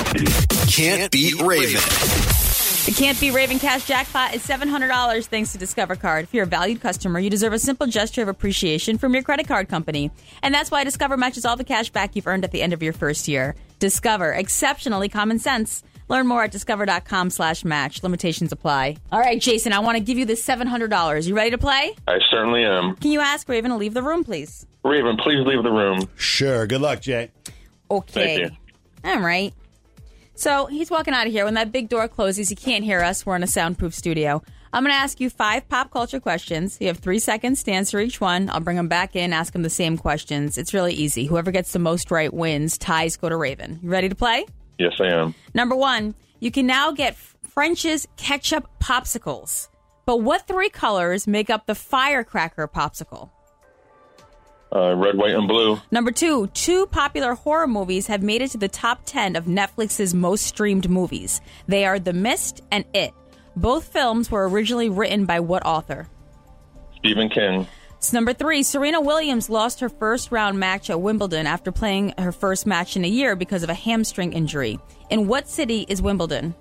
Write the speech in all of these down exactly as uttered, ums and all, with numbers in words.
Can't Beat Raven. The Can't Beat Raven Cash Jackpot is seven hundred dollars thanks to Discover Card. If you're a valued customer, you deserve a simple gesture of appreciation from your credit card company. And that's why Discover matches all the cash back you've earned at the end of your first year. Discover. Exceptionally common sense. Learn more at discover.com slash match. Limitations apply. All right, Jason, I want to give you this seven hundred dollars. You ready to play? I certainly am. Can you ask Raven to leave the room, please? Raven, please leave the room. Sure. Good luck, Jay. Okay. Thank you. All right. So he's walking out of here. When that big door closes, he can't hear us. We're in a soundproof studio. I'm going to ask you five pop culture questions. You have three seconds to answer each one. I'll bring them back in, ask them the same questions. It's really easy. Whoever gets the most right wins. Ties go to Raven. You ready to play? Yes, I am. Number one, you can now get French's ketchup popsicles. But what three colors make up the firecracker popsicle? Uh, red, white, and blue. Number two, two popular horror movies have made it to the top ten of Netflix's most streamed movies. They are The Mist and It. Both films were originally written by what author? Stephen King. So number three, Serena Williams lost her first round match at Wimbledon after playing her first match in a year because of a hamstring injury. In what city is Wimbledon?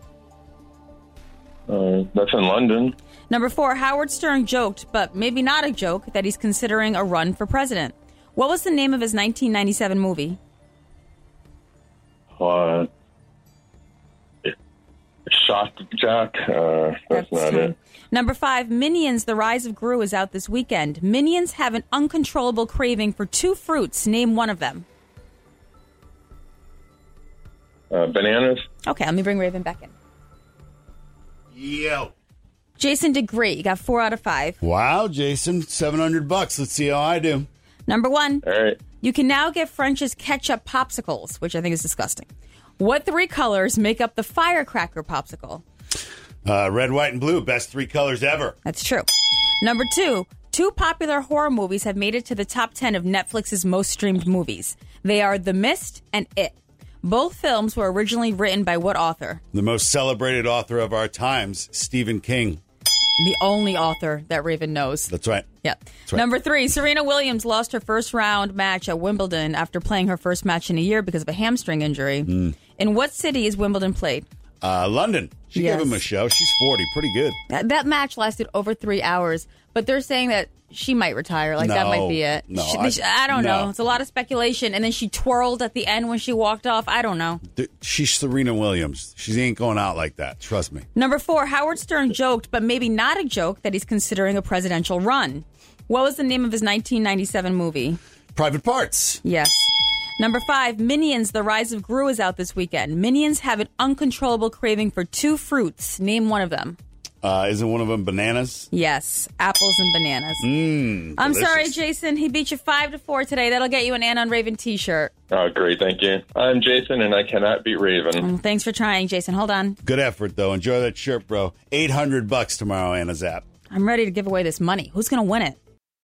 Uh, that's in London. Number four, Howard Stern joked, but maybe not a joke, that he's considering a run for president. What was the name of his nineteen ninety-seven movie? Uh, Shock Jock. Uh, that's, that's not time. it. Number five, Minions: The Rise of Gru is out this weekend. Minions have an uncontrollable craving for two fruits. Name one of them. Uh, bananas. Okay, let me bring Raven back in. Yo. Jason did great. You got four out of five. Wow, Jason. seven hundred bucks. Let's see how I do. Number one, All right. you can now get French's ketchup popsicles, which I think is disgusting. What three colors make up the firecracker popsicle? Uh, red, white, and blue. Best three colors ever. That's true. Number two, two popular horror movies have made it to the top ten of Netflix's most streamed movies. They are The Mist and It. Both films were originally written by what author? The most celebrated author of our times, Stephen King. The only author that Raven knows. That's right. Yeah. That's right. Number three, Serena Williams lost her first round match at Wimbledon after playing her first match in a year because of a hamstring injury. Mm. In what city is Wimbledon played? Uh, London. She Yes. gave him a show. She's forty. Pretty good. That, that match lasted over three hours, but they're saying that she might retire. Like, that No, might be it. no, She- I- she- I don't no. know. It's a lot of speculation. And then she twirled at the end when she walked off. I don't know. Th- She's Serena Williams. She ain't going out like that. Trust me. Number four, Howard Stern joked, but maybe not a joke, that he's considering a presidential run. What was the name of his nineteen ninety-seven movie? Private Parts. Yes. Number five, Minions: The Rise of Gru is out this weekend. Minions have an uncontrollable craving for two fruits. Name one of them. Uh, isn't one of them bananas? Yes, apples and bananas. Mmm. I'm sorry, Jason. He beat you five to four today. That'll get you an Ann on Raven T-shirt. Oh, great. Thank you. I'm Jason, and I cannot beat Raven. Well, thanks for trying, Jason. Hold on. Good effort, though. Enjoy that shirt, bro. eight hundred bucks tomorrow, Anna's app. I'm ready to give away this money. Who's going to win it?